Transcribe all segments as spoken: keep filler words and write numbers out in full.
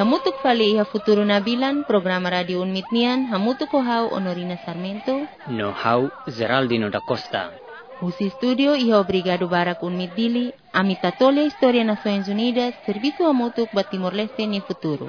hamutuk fali iha futuro nabilan programa radio Unmit nian hamutuk ko hau Honorina Sarmento no hau Geraldino da Costa. Usi studio iha obrigado barak Unmit dili amitatole Historia Nações Unidas serviço hamutuk ba Timor-Leste ni futuro.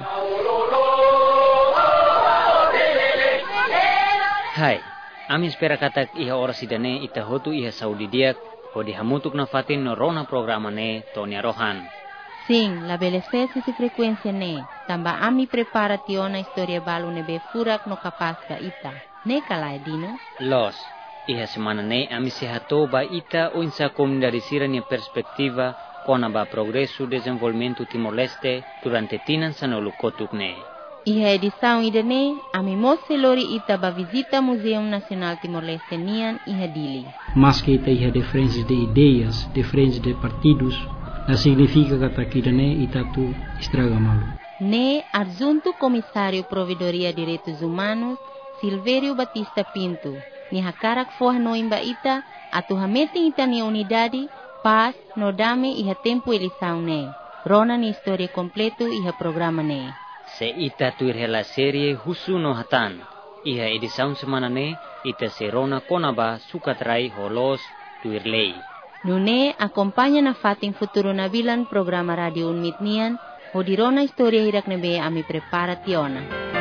Hai, ami espera katak iha ora sidane ita hotu iha Saudi diak hodi hamutuk na fatin no rona programa ne Tonia Rohan. Sim, la bela espécie e frequência ne. Tamba ami prepara tiona história balu nebe furak no kapasga ita. Ne kalai dino? Los, iha semana ne ami sehato ba ita o insa comunidade sira nia perspectiva kona ba progresso desenvolvimento Timor-Leste durante tinan sanolu kotuk ne. Iha edição ida ne, ami mose lori ita ba visita Museum Nacional Timor-Leste nian iha dili. Mas que ita iha diferenças de ideias, diferenças de partidos, não significa que aqui ne ita tu estraga malu. Ne, adjunto comissário Provedoria Direitos Humanos, Silvério Batista Pinto, ni hakarak foha no imba ita, atu hamete ita ni unidade, paz, no dame iha tempo eleição ne. Rona ni história completo iha programa ne. Se ita tuir hela serie husu no hatan, iha edição semana ne, ita serona konaba sukatrai holos tuir lei. Nune acompanha na fatin futuro nabilan programa radio Unmit nian, hodirona história hirak nebe ami prepara tiona.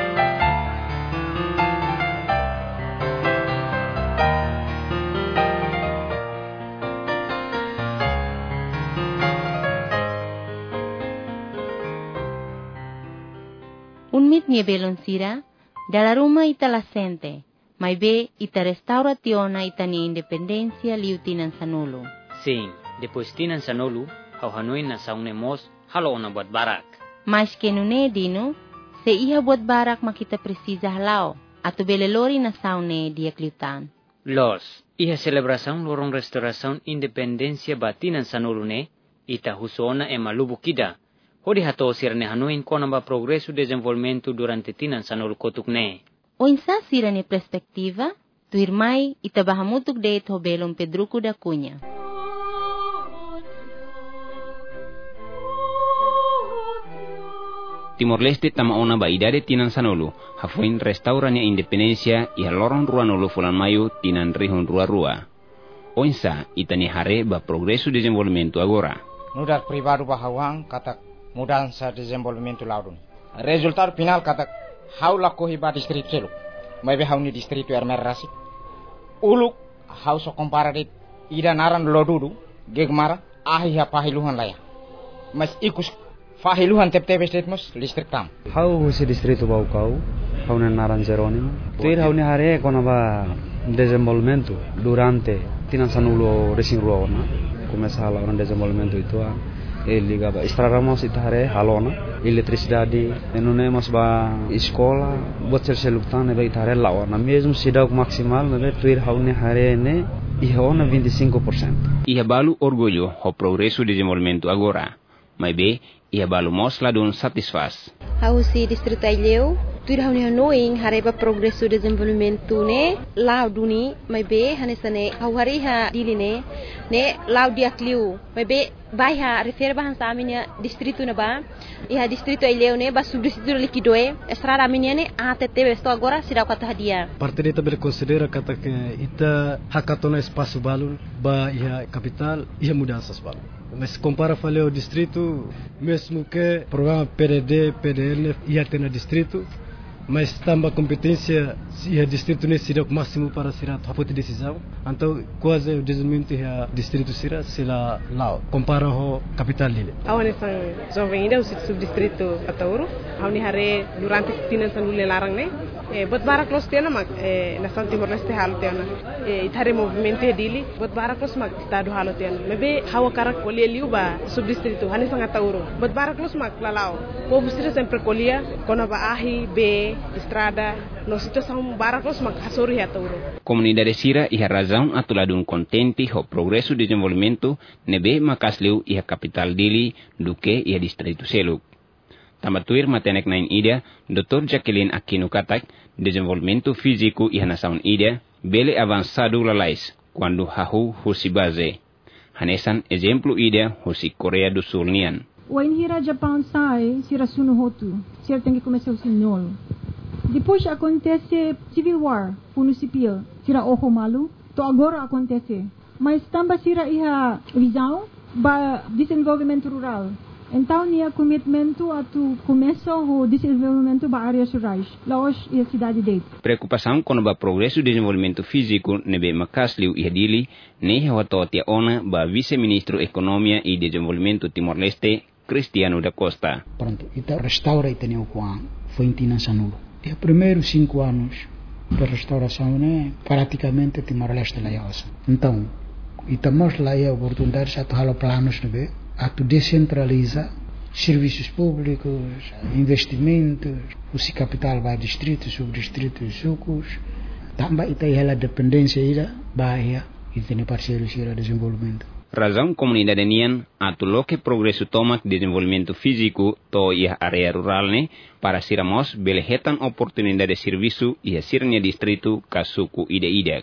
Unmit nie belon sira, dala rumah ita la sente, mai be ita restaura tiona ita ni independencia liutinan sanulu. Sim, depois tinan sanolu, hau hanoi na saune mos, halo na buat barak. Mas que nune dino, se iha buat barak makita precisa halao, atu belelori na saune dia kliutan. Los, iha celebração lorong restauração independencia batinan sanolu ne, ita husona e malubu kida. Hodi hato sirane hanoin kona ba progresso desenvolvimento durante tinan sanolu kotuk ne. O insa sirane perspektiva, tu irmai ita bahamutuk deit hobelon Pedruco da Cunha. Timor-Leste tama ona ba idade tinan sanolu, hafuin restaurania independencia iha lorong rua nolu fulan mayu tinan rihun rua rua. O insa itani hare ba progresso desenvolvimento agora. Nudar privado bahawang katak mudança de desenvolvimento laudun. Resultado final kata haula kohi ba distrito selu. Mai be hauni distrito ermer rasi. Uluk hau so compararit ida naran lodudu gegmara ahi ha pahiluhan laya. Mas ikus fahiluhan tep-tep statement listrik tam. Hau si distrito bau kau hauna naran Jeronimo. Tuir hauni hare kona ba desenvolvimento durante tinan sanulo racing ruona. Começa a falar de desenvolvimento itu a ele gaba estraramos itare halona eletricidade enone mas ba escola botser seluktan e itare laona mesmo sidak maximal ne tuir haune hare ne ihona vinte e cinco por cento. Iha balu orgulho ho progresso de desenvolvimento agora, mas be iha balu mosla don satisfaz. Hausi distrito Ileu tuir haune hanoing hareba progresso de desenvolvimento ne lau duni mai be hanesane hauhari ha diline ne lau diakliu mai be bai ha refer bahan saminya distrito na ba iha distrito Ileu ne ba subdistrito liquidoe estrada minya ne atte besto agora sira kata hadia parte dita bel considera kata que ita hakatona espaço balu ba iha capital iha mudanças balu. Mas compara falei o distrito mesmo que programa P D D, P D L ia ter no distrito, mas também a competência se o distrito não seria o máximo para ser a tua decisão, então quase o desenvolvimento do distrito será será lá compara com a capital dele. Awan sang jovem ainda o subdistrito Atauro, awan hare durante tinan sanule larang ne, bot barak los tiana mag nação Timor-Leste halo tiana, itare movimento dili, bot barak los mag estado halo tiana, mebe hawa karak kolia liuba subdistrito, hani sang Atauro, bot barak los mag lalao, povo sira sempre kolia, kona ba ahi be estrada, no situação barak los mag hasori Atauro. Comunidade sira iha razão atuladun contente ho progresso de desenvolvimento nebe makasleu iha capital dili duke iha distrito seluk. Tamatuir matenek nain ida, doutor Jacqueline Aquino katak, desenvolvimento físico iha nasaun ida, bele avançado lalais, quando hahu husi base. Hanesan exemplo ida husi Korea do Sul nian. O inhira Japão sai, sira suno hotu, sira tem que começar o sinol. Depois acontece civil war, puno civil, sira oho malu, to agora acontece. Mas também sira iha visão ba desenvolvimento rural. Então, nia commitmento a tu começo o desenvolvimento ba áreas rurais, laos e a cidade dele. Preocupação com o progresso do desenvolvimento físico nebe Macasliu e Hadili, ne hawatotia ona ba vice-ministro Economia e Desenvolvimento Timor-Leste, Cristiano da Costa. Pronto, ita restaura ita neo kuang, foi intina sanulo. E os primeiros cinco anos da restauração, né, praticamente Timor-Leste lá yaosa. Então, ita mostra lá a oportunidade de atu halo planos nebe, atu descentraliza serviços públicos, investimentos, o capital vai distritos, subdistritos, sucos. Também ita ela dependência ira bahia e tem parceiros ira desenvolvimento. Razão comunidade nian atu loke progresso tomak desenvolvimento físico to ia area rural ne para siramos belehetan oportunidade de serviço e sirnia distrito kasuku ide-ide.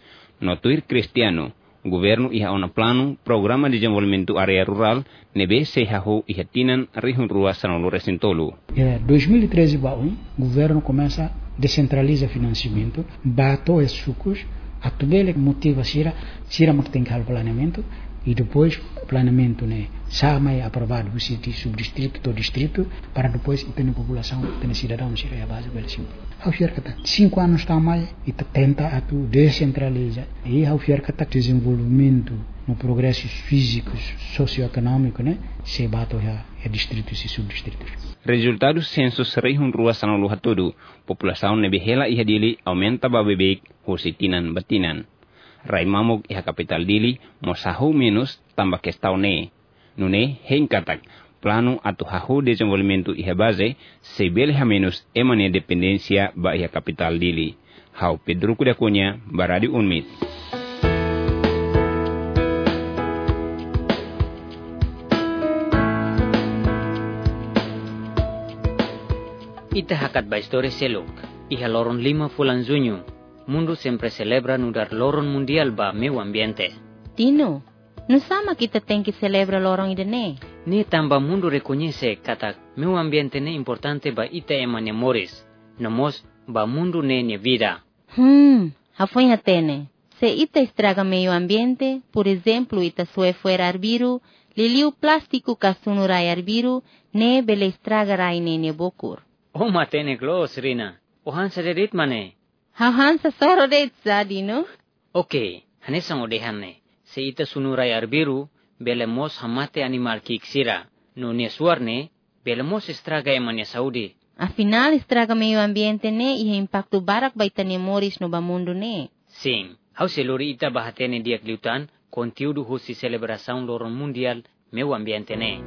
Notuir Cristiano, governo ia ona plano programa de desenvolvimento area rural nebe sehahu ia tinan rihun rua sanolo resentolo. É, dois mil e treze baun, governo começa descentraliza financiamento, bato es sucos, atubele motiva sira, sira mak tem que planeamento e depois planeamento né, sama é aprovado o subdistrito do distrito para depois ter a população, ter cidadão sira a base bela simples. Ao fiar kata cinco anos também e tenta atu descentraliza e ao fiar kata desenvolvimento no progressos físicos, socioeconômicos, né, se bato já é distritos e subdistritos. Resultados census rihun rua sanolo hatudu, população nebehela iha dili aumenta babebek husitinan batinan. Raimamog iha capital dili mosahu menos tambah kestau ne. Nune hengkatak plano atu hahu desenvolvimento iha base sebelha menos emane dependencia ba iha capital dili. Hau Pedro Kudakunya, Baradi Unmit. Ita hakat ba história selok, iha loron lima bulan junho, mundo sempre celebra no dar loron mundial ba meio ambiente. Tino, não sama kita tem que celebra loron idene? Ne tamba mundo reconhece kata meio ambiente ne importante ba ita emane moris, nomos ba mundo ne ne vida. Hmm, hafoi hatene. Se ita estraga meio ambiente, por exemplo, ita sue fuera arbiru, liliu plástico kasunurai arbiru, ne bele estraga rai ne ne bokur. Oh matene glos, Rina. O hansa derit mane. Ha hansa soro det Dino. Okay, hanesang odehane. Se ita sunurai arbiru, bele mos hamate animal kiksira. No ne suarne, bele mos estraga emania Saudi. Afinal, estraga meio ambiente ne e impacto barak baitane moris no bamundo ne. Sim, hau se lori ita bahatene diak liutan, conteúdo husi celebração loron mundial meio ambiente ne.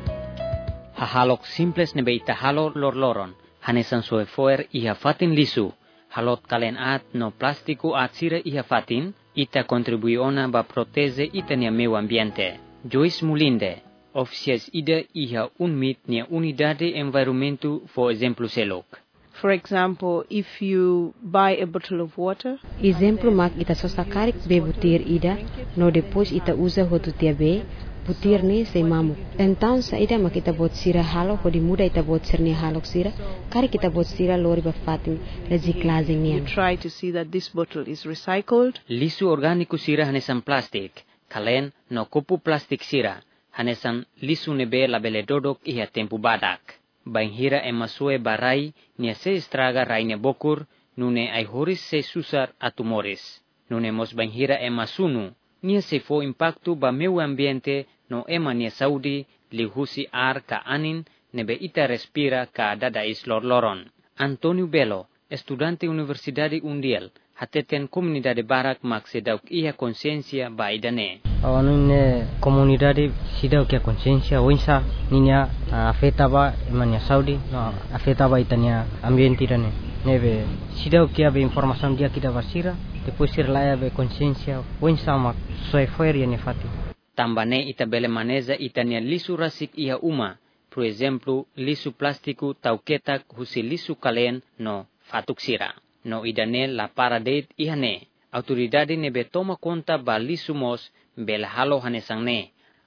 Hahalok simples nebe ita halo lor loron, hanesan soe foer iha fatin lisu, halot kalen at no plástico at sira iha fatin, ita contribuiona ba proteze ita nia meio ambiente. Joyce Mulinde, oficiais ida iha unmit nia unidade environmentu for exemplo selok. For example, if you buy a bottle of water, exemplo mak ita sosakarik be butir ida, no depois ita usa hotu tiabe, butir ni se mamuk. Então saída mak ita bot sira halo, pode muda ita bot sirni halok sira, kari kita bot sira lori ba fatin reciclagem nian. You try to see that this bottle is recycled. Lisu organiku sira hanesan plastik, kalen no kupu plastik sira, hanesan lisu nebe labele dodok iha tempu badak. Banhira emasue barai nia se estraga raine bokur, nune ai horis se susar atumoris. Nune mos banhira emasunu, nia se fo impactu ba meu ambiente no ema nia Saudi li husi ar ka anin nebe ita respira ka dada islor loron. Antonio Belo, estudante Universidade Undial, hateten comunidade barak mak sedauk iha consciência ba idane. Awanu ne comunidade sidauk ia consciência oinsa ninya afetaba emania Saudi no afetaba itania ambiente idane. Nebe sidauk ia be informação dia kita basira depois sir laia be consciência oinsa mak soe fueri ne fati. Tambane ita bele maneza itania lisu rasik iha uma, por exemplo, lisu plástico tauketak husi lisu kalen no fatuk sira. No idane la paradet ihane, autoridade nebe toma conta ba lisu mos bela halo hanesang ne,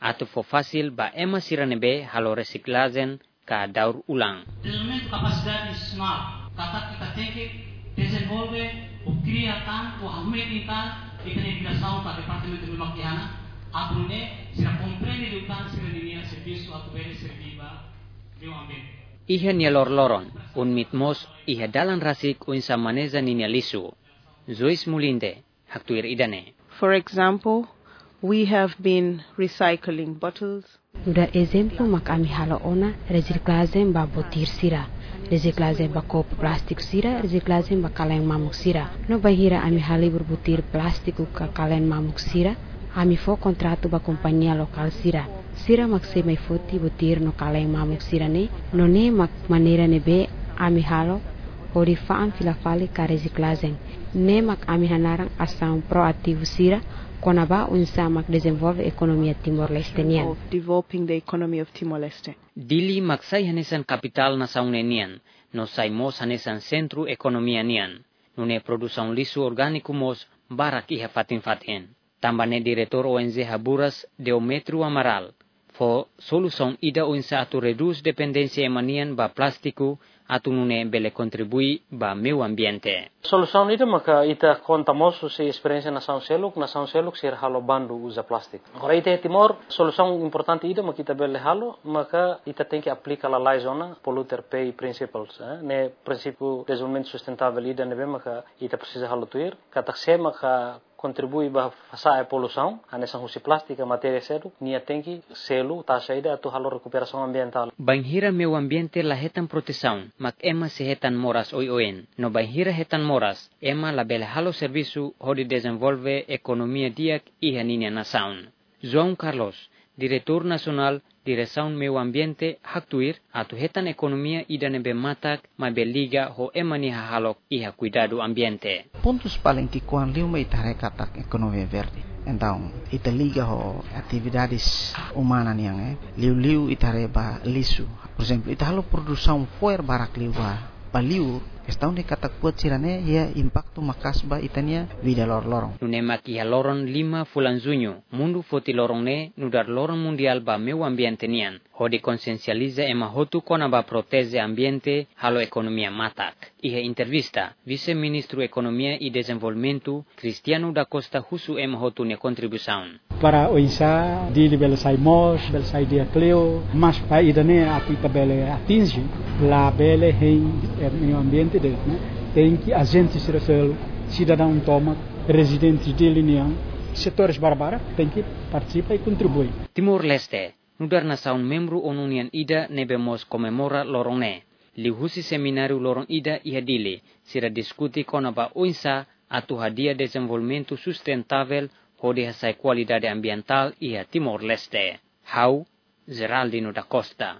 atau fo fasil ba ema sira nebe halo resiklazen ka daur ulang. Desenvolvimento capacidade nacional, kata kita tengke desenvolve o cria tanto a meditar e tem criação para departamento de maquiana, aprune sira compreende de utan sira linha serviço atuere serviva meio ambiente. Iha nialor-loron, un mitmos iha dalan rasik un sa maneza ninia lisu. Zois mulinde, haktuir idane. For example, we have been recycling bottles. Dar exemplo mak ami halo ona reciklazem ba botir sira. Reciklazem ba kop plastik sira, reciklazem ba kaleng mamuk sira. No bahira ami hali berbutir plastik ka kaleng mamuk sira. Ami fo kontratu ba kompanhia lokal sira. Sira mak se mai foti butir no kaleng mamuk sira ne. No ne mak maneira ne be ami halo hori faan filafali ka reciklazem. Ne mak ami hanarang asam proativo sira. Konaba unsa mak desenvolve ekonomia Timor-Leste nian. Developing the economy of Timor-Leste. Dili maksai hanesan kapital na saune nian. No saimos hanesan sentru ekonomia nian. Nune produsaun lisu organiku mos barak iha fatin fatin. Tambane diretor O N G Haburas Deometru Amaral. Fo solusaun ida unsa atu redus dependensia emanian ba plastiku atu nune bele contribui ba meu ambiente. Solução ida maka ita contamos se experiência na São Seluk, na São Seluk ser halo bandu usa plástico. Agora ita Timor, solução importante ida maka ita bele halo, maka ita tem que aplicar a lei zona polluter pay principles, eh? Ne princípio desenvolvimento sustentável ida nebe maka ita precisa halo tuir, kata se maka contribui ba fasa a poluição, a nessa usi plástica, matéria cedo, nia tem que selo, taxa ida atu halo recuperação ambiental. Banhira meu ambiente lahetan proteção, mak ema sehetan moras oi-oen. No banhira hetan moras, ema la bele halo serviço hodi desenvolve economia diak iha ninia nasaun. João Carlos, diretor nacional Direção Meio Ambiente haktuir atu hetan economia ida nebe matak ma beliga ho emani halok iha cuidado ambiente. Pontos paling tikuan liu ma itare katak ekonomi verde. Então, ita liga ho atividades humanas yang eh liu-liu itare ba lisu. Por exemplo, ita halo produção fuer barak liu ba baliu. Estão de katak buat sirane ya impacto makasba itania vida lor lorong. Nune makia loron lima fulan junho, mundu foti lorong ne nudar lorong mundial ba meu ambiente nian. Hodi konsensializa ema hotu kona ba proteze ambiente halo ekonomia matak. Iha entrevista, vice-ministro Economia e Desenvolvimento, Cristiano da Costa Husu ema hotu ne contribuição. Para o isa, dili bela sai mos, bela sai dia cleo, mas pa idane atu ita bele atinge, la bele hein meio ambiente dele, né? Tem que agentes civil, cidadão toma, residentes dele niang, setores barbara, tem que participar e contribuir. Timor-Leste, nudar na saun membro onunian ida nebemos comemora lorone. Lihusi seminário lorong ida iha dili, sira diskuti kona ba uinsa atu hadia desenvolvimento sustentável hodi hasai qualidade ambiental iha Timor-Leste. Hau, Geraldino da Costa.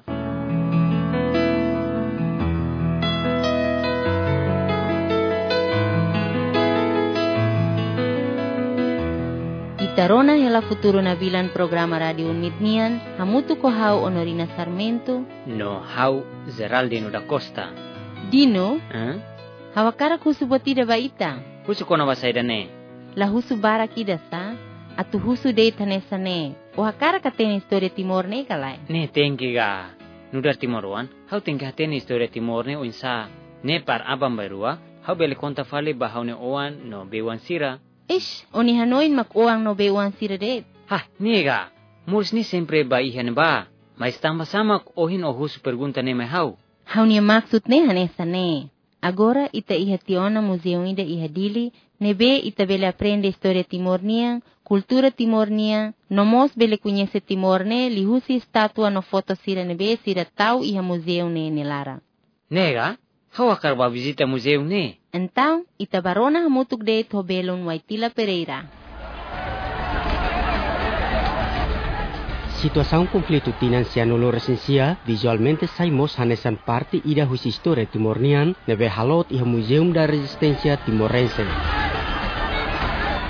Itarona hela futuro na bilan programa Radio Unmitnian, hamutu ko hau Honorina Sarmento. No, hau Geraldino da Costa. Dino? Huh? Hawakara husu botida baita. Husu kona basaida ne? La husu bara kida sa, atu husu de tanesa ne. O hakara katene historia Timor ne kalai. Ne tengi ga. Nudar Timoruan, hau tengi hatene historia Timor ne oinsa. Ne par abang barua, hau bele konta fale bahau ne oan no bewan sira. Ish, oni hanoin mak oang no bewan sira det. Ha, nega. Murs ni sempre ba ihan ba. Mas tamba samak ohin o husu pergunta ne mai hau. Hau ni maksud ne hanesa ne. Agora ita iha tiona museu ida iha dili, nebe ita bele aprende historia Timor-Nian, cultura Timor-Nian, nomos bele conhece Timor ne, lihusi statua no foto sira nebe sira tau iha museu ne nelara. Nega, hau akar ba visita museu ne? Então, ita barona hamutuk de Tobelon Waitila Pereira. Situação conflito financiano lo resensia, visualmente saimos hanesan parte ida hus história Timor-Nian, nebe halot iha Museum da Resistência Timorense.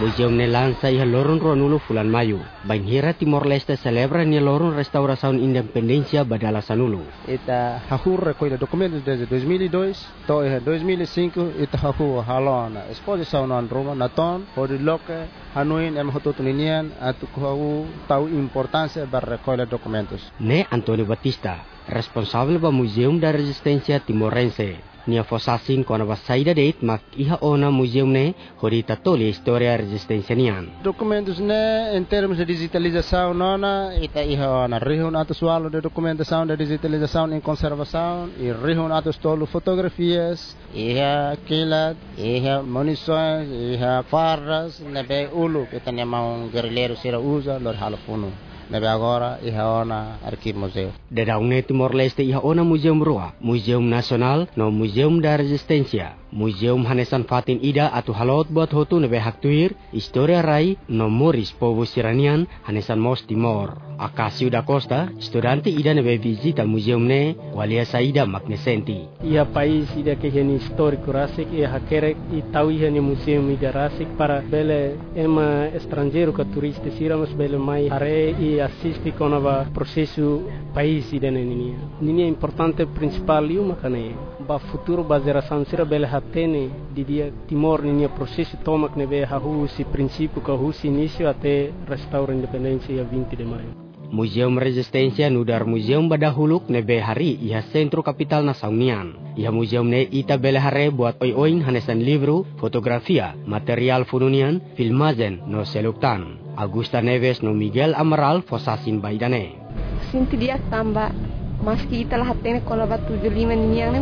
Museum ne lansa iha lorun ronulu fulan Mayu. Banhira Timor Leste celebra ni lorun restauração independencia badala sanulu. Ita hahur recolhe documentos desde dois mil e dois, to iha dois mil e cinco ita hahu halona exposição na Roma na ton, pode loke hanuin em hototuninian atu kuhu tahu importância bar recolhe documentos. Ne Antonio Batista, responsável ba Museum da Resistência Timorense. Nia fosasin kona ba saída deit mak iha ona museum ne horita tole história resistência nian. Documentos ne em termos de digitalização nona ita iha ona rihun ato sualo de documentação de digitalização em conservação e rihun ato tolo fotografias iha kilat iha munições iha farras nebe ulu ita ne mau guerrilheiro sira usa lor halapuno. Nebe agora iha ona arquivo museu. Dadaune Timor Leste iha ona museum rua, museum nasional no museum da resistência. Museum Hanesan Fatin Ida atau halot buat hotu nebe haktuir, historia rai no Moris povo Siranian Hanesan Mos Timor. Akasio da Costa, estudante Ida nebe visita museum ne, walia saida magnesenti. Ia país Ida que heni histórico rasik, ia hakerek i tau heni museum Ida rasik para bele ema estrangeiro ka turista siramos bele mai hare i assiste con o processo país Ida nenia. Nini é importante principal liu makane. Ba futuro ba geração sira bele hatene di dia Timor nini processo tomak nebe hahu si princípio ka hu si início até restaurar independência vinte de maio. Museum Resistência nudar museum badahuluk nebe hari iha sentro kapital na Saunian. Iha museum ne ita bele hare buat oi-oin hanesan livro, fotografia, material fununian, filmazen no seluktan. Augusta Neves no Miguel Amaral fosasin baidane. Sinti dia tambah maski ita lah hatene kono ba tujuh puluh lima niniang ne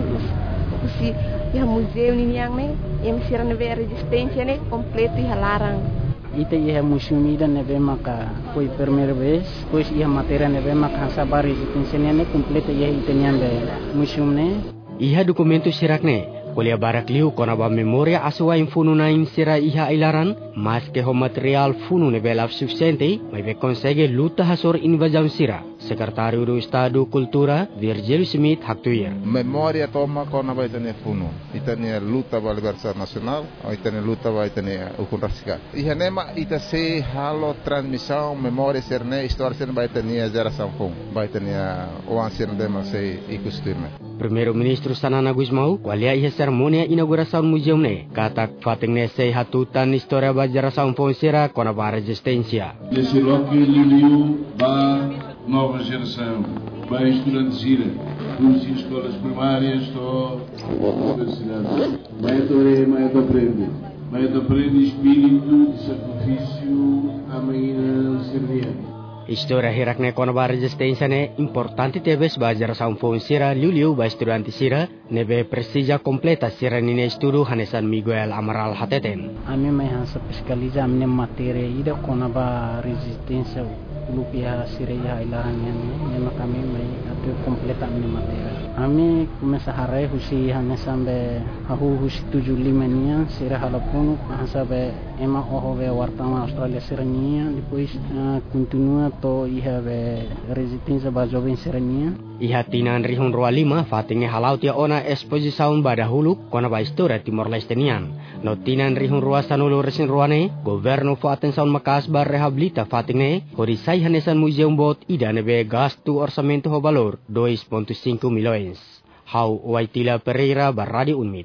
si iha museum niniang ne yang sira nebe resistência ne completo iha larang. Ita iha museum ida nebe maka foi primeira vez, pois iha matéria nebe maka sabar resistência ne completa iha ita nyambe museum ne. Iha dokumento sirak ne, kuliah barak liu kona ba memoria asua infunu nain sira iha ilaran, mas ke ho material funu nebe laf suficiente, mai be consegue luta hasor invasão sira. Secretário do Estado Cultura, Virgílio Smith Haktuir. Memória toma kona ba itane funu. Itane luta ba libertação nacional, ou itane luta ba itane ukun rasika. Iha nema ita se halo transmissão memória serne história serne ba itane geração fun. Ba itane o anciano dema se ikustume. Primeiro-Ministro Sanana Gusmau, walia iha ceremonia inauguração museum ne, katak fating ne se hatutan história ba geração fun sira kona ba resistência. Esse rock liu ba nova geração, bem estudantes, cursos e escolas primárias, estou universidade. Vai aprender, vai aprender, vai aprender espírito de sacrifício amanhã servia. História hirak ne kono ba resistência ne importante tebes ba geração fon sira liu-liu ba estudante sira nebe presija completa sira nine estudo hanesan Miguel Amaral Hateten. Ami mai hansa pescaliza amne matéria ida kono ba resistência lupia sira ya ilarannya ne kami mai atu completa amne matéria. Ami kumesa harai husi hanesan be hahu husi tujuh puluh lima nia sira halapunu hansa be ema oho be wartawan Australia sira nia depois uh, continua to iha be resistência ba jovem serania. Iha tinan rihun rua lima fatinge halau tia ona exposisaun badahulu kona ba historia Timor Leste nian. No tinan rihun rua sanulu resin ruane, governo fo atensaun makas bar rehabilita fatinge, horisai hanesan museum bot ida nebe gastu orçamento ho valor dois ponto cinco milhões. Hau Waitila Pereira bar Radio Unmit.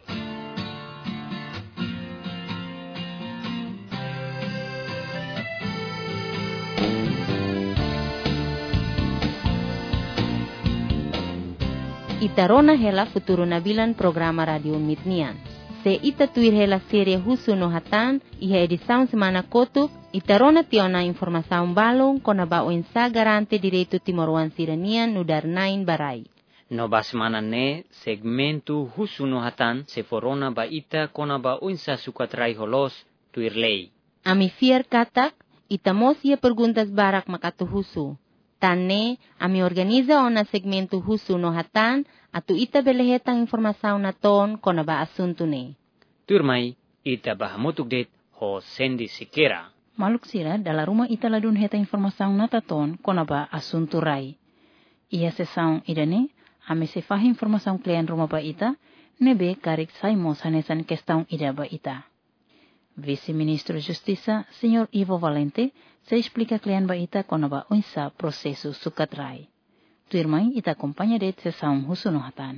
Itarona hela futuro nabilan programa Radio Mitnian. Se ita tuir hela serie husu no hatan, iha edição semana kotuk, itarona tiona informação balong kona ba oinsa garante direito timoruan siranian nudar nain barai. No ba semana ne, segmento husu no hatan, se forona ba ita kona ba oinsa sukatrai holos tuir lei. Ami fier katak, itamos ia perguntas barak makatu husu. Tane, ami organiza ona segmento husu no hatan, atu ita belehetang informasaw na ton kona ba asunto ne. Turmay, ita bahamutuk det ho Sandy Siqueira. Maluk sira, dala rumah ita ladun heta informasaw na taton kona ba asunto rai. Iya sesaw idane, ami sefahi informasaw klien rumah ba ita, nebe karik saimos hanesan kestaw ida ba ita. Vice-Ministro Justiça, senhor Ivo Valente, se explica klian ba ita kono ba unsa proseso sukatrai. Tu irmã ita acompanha de sessão husunohatan.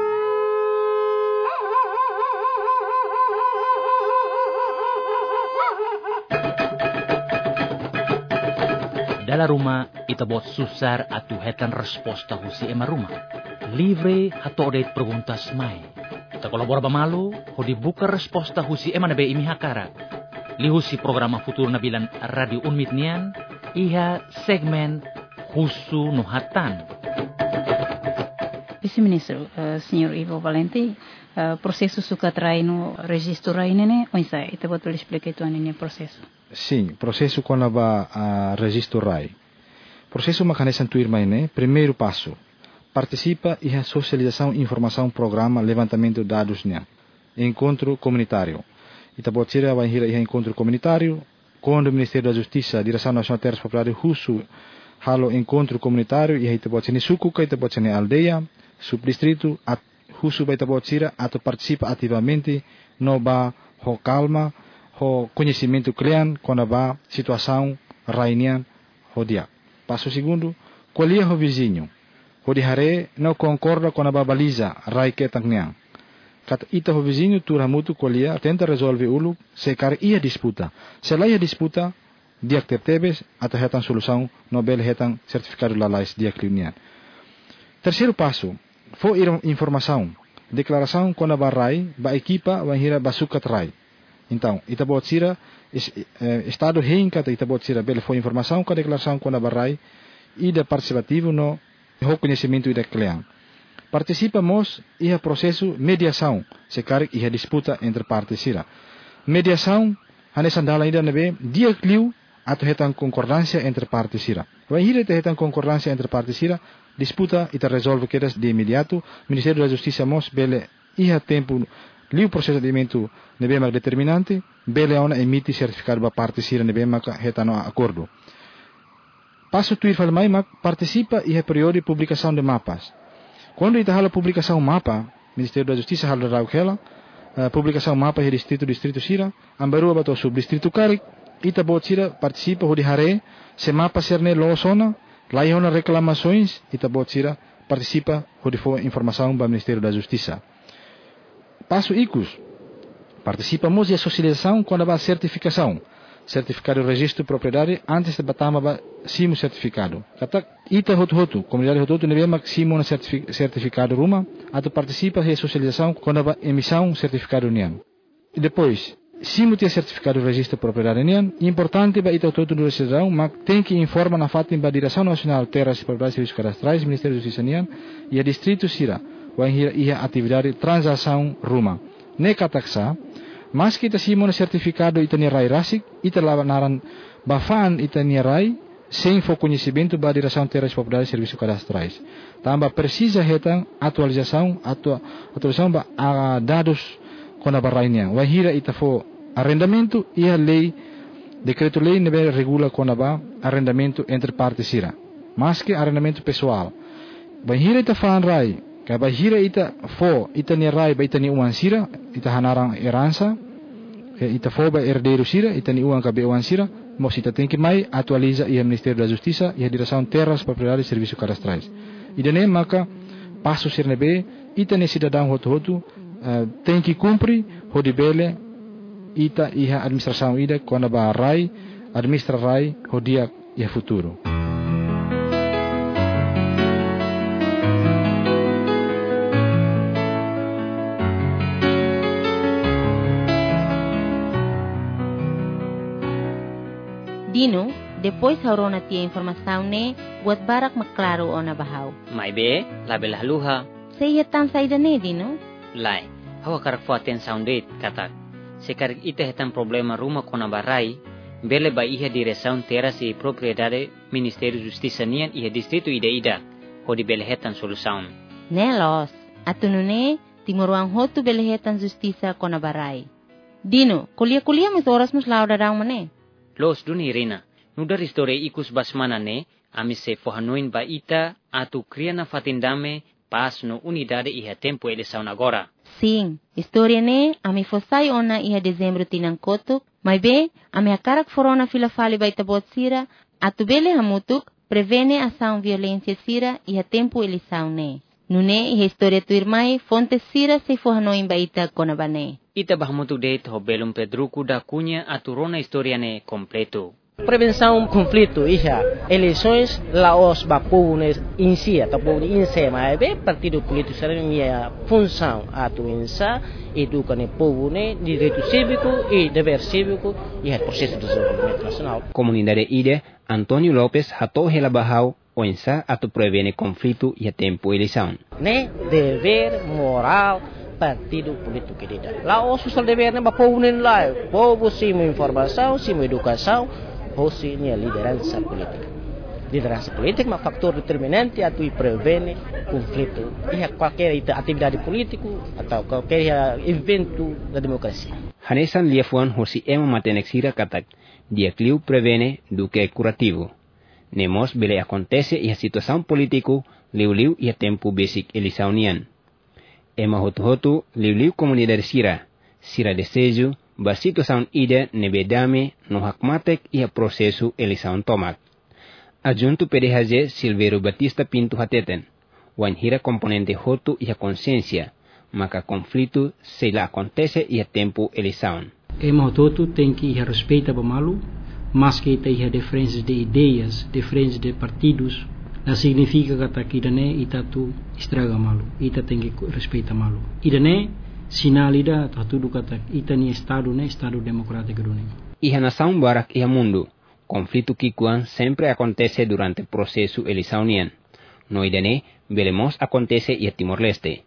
Dalam rumah, ita buat susar atu hetan resposta husi ema rumah. Livre hato odet perguntas mai. Ita kolabora bamalu, ho dibuka resposta husi ema nabe imi hakara. Li husi programa futur nabilan radio unmit nian, iha segmen husu nohatan. Vice-Ministro, uh, senhor Ivo Valente, uh, processo sukatrai no registro rai nene, onsa ita buat explicar itu anene processo. Sim, processo com a uh, registro R A I. Processo mecanismo tuir maine, primeiro passo. Participa e a socialização, informação, programa, levantamento de dados nia. Encontro comunitário. Ita pode ser a hira e encontro comunitário, quando o Ministério da Justiça, Direção Nacional de Terras Populares, Russo, halo encontro comunitário e ita pode ser suku, ita pode ser aldeia, subdistrito, Russo ita pode ser ato participa ativamente no ba ho calma, o conhecimento cliente quando a situação rainian rodia. Passo segundo, colher o vizinho. O de hare não concorda com a baliza rai que tangniang. Kat ita o vizinho tura mutu colher tenta resolver ulu se car ia disputa. Se lá ia disputa, dia tertebes atau hetan solução Nobel hetan certificado lalais dia clinian. Terceiro passo, foi informação. Declaração quando a rai ba equipa vai hira basuka rai. Então, ita pode ser estado reinca, ita pode ser bela foi informação com a declaração com a barrai e da participativo no reconhecimento da cliente. Participamos e o processo mediação, se quer e a disputa entre partes sira. Mediação, hane sandala ida nebe dia cliu atau hetan concordância entre partes sira. Vai hira te hetan concordância entre partes sira, disputa ita resolve quedas de imediato, Ministério da Justiça mos bele e a tempo li o procedimento nebema determinante, bele ona emite certificado ba parte sira nebema ka hetano acordo. Passo tuir fal mai mak participa e período de publicação de mapas. Quando ita hala publicação mapa, Ministério da Justiça hala rau kela, uh, publicação mapa e distrito distrito sira, ambaru abato subdistrito karik, ita bot sira participa ho di hare, se mapa serne lo sona, lai ona reclamações, ita bot sira participa ho di fo informação ba Ministério da Justiça. Passo icus. Participamos da socialização quando há certificação. Certificado de registro de propriedade antes de batama ba simo certificado. Kata ita hotu-hotu, comunidade hotu-hotu nebema simo na certificado ruma, ato participa da socialização quando há emissão certificado nian. E depois, simo tia certificado de registro de propriedade nian, importante ba ita hotu-hotu do cidadão, mas tem que informar na fatin ba Direção Nacional de Terras e Propriedades e Serviços Cadastrais, Ministério da Justiça nian, e a distrito sira. Vai ia atividade transação ruma. Ne kataksa, mas kita simon certificado itani rai rasik, ita lanaran bafan itani rai, sem fo conhecimento ba Direção Terras Populares e Serviços Cadastrais. Tamba precisa hetan atualização, atua, atualização ba a dados kona barainya. Vai hira ita fo arrendamento e a lei, decreto lei nebe regula kona ba arrendamento entre partes sira. Mas que arrendamento pessoal. Vai hira ita fan rai, kaba hira ita fo ita ni rai ba ita ni uang sira ita hanarang herança ita fo ba herdeiro sira ita ni uang kabe uang sira mos ita tem que mai atualiza e o Ministério da Justiça e a Direção Terras Propriedades e Serviços Cadastrais. Idane maka passo sir nebe ita ni cidadão hotu-hotu uh, tem que cumprir hodibele ita iha administração ida quando ba rai administra rai hodia e futuro. Dino, depois haurona tia informação ne, buat barak maklaro o na bahaw. Mai be, labi lahluha. Sa ihetan sa ida ne, Dino? Lai, hawa karak fo atenção date, katak. Se karak ita hetan problema rumah kona barai, bele ba iha Direção Terras e Propriedade, Ministério Justiça nian iha distrito ida-ida, ho di bele hetan solução. Nelos, atunu ne, timuruang hotu bele hetan Justiça kona barai. Dino, kuliah-kuliah mas oras mas lau dadang mane? Los duni rina, nudar istore ikus basmana ne, amis se fohanoin ba ita atu kriana fatindame pas no unidade iha tempo ele sauna agora. Sim, história ne, ami fosai ona iha dezembro tinang kotok, mas be, ami hakarak forona fila fali baita bot sira, atubele hamutuk, prevene ação violência sira iha tempo elisão ne. Nune iha história tu irmai, fonte sira se fornoin baita konabane. Ita bahmutuk deit ho belum Pedruco da Cunha aturona história ne completo. Prevenção conflito iha eleições laos bapunes insia ataupun insema ebe partido político serem minha função atu insa educa ne povo ne direito cívico e dever cívico e é processo de desenvolvimento nacional. Comunidade ide Antônio Lopes hatou hela bahau oinsa atu prevene conflito e tempo eleição. Ne dever moral partido político que dida. Laos social dever ne bapovo ne lá, povo sim informação, sim educação. Fosse a liderança política. Liderança política é um fator determinante a tu prevene conflito e qualquer atividade política atau qualquer evento da democracia. Hanesan liafuan hosi ema matenexira katak dia cliu prevene do que é curativo. Nemos bele acontece e a situação político liu-liu e a tempo basic elisaunian. Ema hotu-hotu liu-liu comunidade sira, sira desejo ba situação ida nebedame no hakmatek e a processo eleição tomak. Adjunto P D H G Silverio Batista Pinto hateten, wan hira componente hotu e a consciência, maka conflito se lá acontece e a tempo eleição. Ema hotu tem que ir respeita bamalu, mas que tem diferenças de ideias, diferenças de partidos, não significa que tá aqui dane ita tu estraga malu, ita tem que respeita malu. Idane sinalida tudo kata itani estado ne estado democrático do nem. Iha nação barak iha mundo, conflito kikuan sempre acontece durante o processo eleitoral. No idane belemos acontece iha Timor-Leste.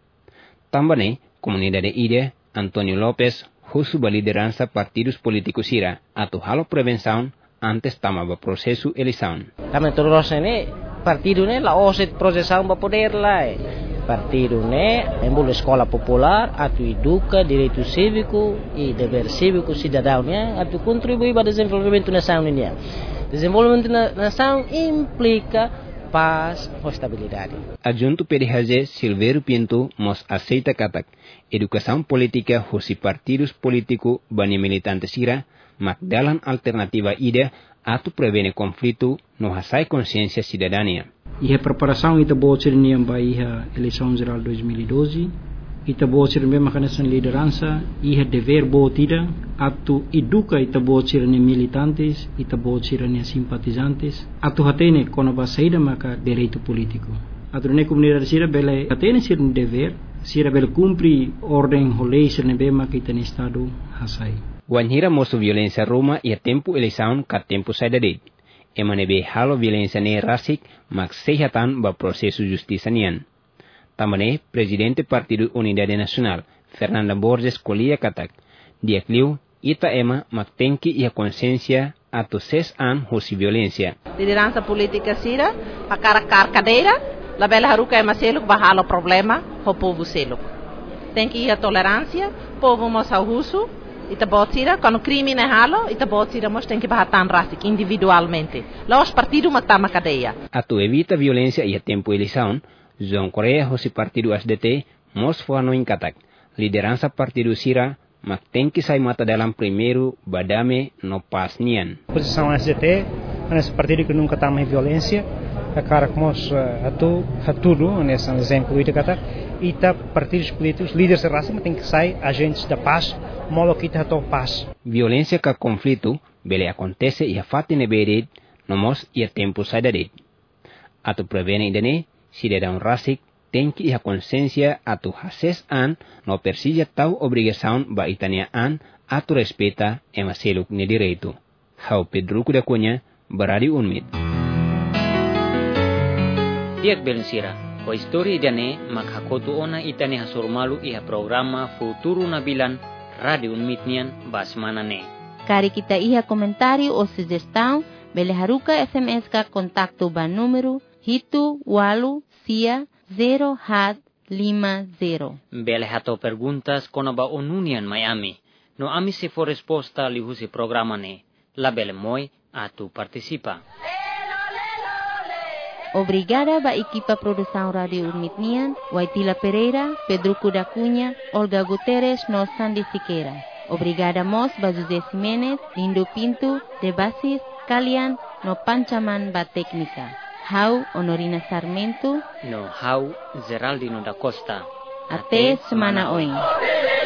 Também comunidade ide Antônio Lopes husu liderança partidos políticos ira atu halo prevenção antes tamaba processo eleitoral. Também todos ne partido ne la oset processão para poder lá. Partido né, embora escola popular, atu educa direito cívico e dever cívico cidadão né, atu contribui para o desenvolvimento da nação né. Desenvolvimento da nação implica paz e estabilidade. Adjunto P D H G Silverio Pinto mos aceita katak educação política hosi partidos político bani militantes ira mak dalam alternativa ida atu prevene conflito no hasai consciência cidadania. E a preparação ita boa ser niam vai a eleição geral dois mil e doze, ita boa ser mesmo mecanismo liderança, e a dever boa tira, atu educa ita boa ser ne militantes, ita boa ser ne simpatizantes, atu hatene kono ba saída maka direito político. Atu ne comunidade sira bele hatene ser um dever, sira bele cumprir ordem rolei ser ne bema que ita ne estado hasai. Wanhira mosu violência Roma e a tempo eleição ka tempo saída de. Emanebe halo violência ne rasik mak sehatan ba processo justiça nian. Tamane presidente Partido Unidade Nacional Fernanda Borges Colia katak dia kliu ita ema mak tenki e a consciência ato ses an hosi violência. Liderança política sira a cara car cadeira la bela haruka ema seluk ba halo problema ho povo seluk. Tem que ir a tolerância, povo mosa russo. Ita botira quando crime ne halo ita botira mos tem que bahatan rasik individualmente lá os partidos matama cadeia atu evita violência e a tempo eleição João Coreia hosi partido S D T mos fuano in katak liderança partido sira mak tem que sai mata dalam primeiro badame no pas nian posição S D T nesse partido que nunca tama violência a cara como atu hatudo nesse exemplo ita katak ita partidos políticos líderes da raça tem que sair agentes da paz molo kita to paz. Violência ka conflito bele acontece e a fati nebered nomos e a tempo saidared. Atu prevene idane cidadão rasik tem que a consciência atu hases an no persija tau obrigação ba itania an atu respeita ema seluk ne direito. Hau Pedruco da Cunha, Barari Unmit. Tiak Belencira, o história idane makhakotu ona itane hasurmalu iha programa Futuro Nabilan Radio Unmitnian Basmanane. Kari kita iha comentário ou sugestão, bele haruka S M S ka kontakto ba número hitu walu sia zero hat lima zero. Bele hato perguntas kono ba onunian Miami. No ami se for resposta lihusi programa ne. La bele moi atu participa. Obrigada ba equipa produção Radio Unitnian, Waitila Pereira, Pedro Cunha, Olga Guterres, no Sandy Siqueira. Obrigada mos ba José Jiménez, Lindo Pinto, de Basis, Kalian, no Panchaman ba Técnica. Hau Honorina Sarmento, no Hau Geraldino da Costa. Até semana oin.